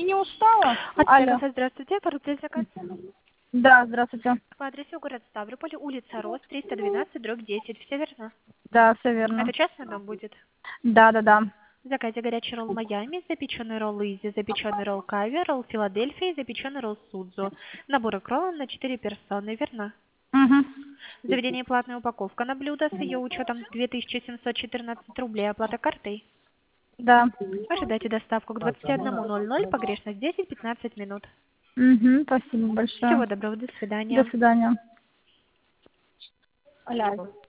не устала. Алло. Здравствуйте, короткий заказ. Да, здравствуйте. По адресу город Ставрополь, улица Рос, 312/10. Все верно? Да, все верно. Это частный дом будет? Да. В заказе горячий ролл Майами, запеченный ролл Изи, запеченный ролл Кави, ролл Филадельфия и запеченный ролл Судзу. Набор икролл на 4 персоны, верно? Угу. В заведении платная упаковка на блюдо с ее учетом 2714 рублей, оплата картой. Да. Ожидайте доставку к 21:00, погрешность 10-15 минут. Угу. Спасибо большое. Всего доброго, до До свидания. свидания. Алло.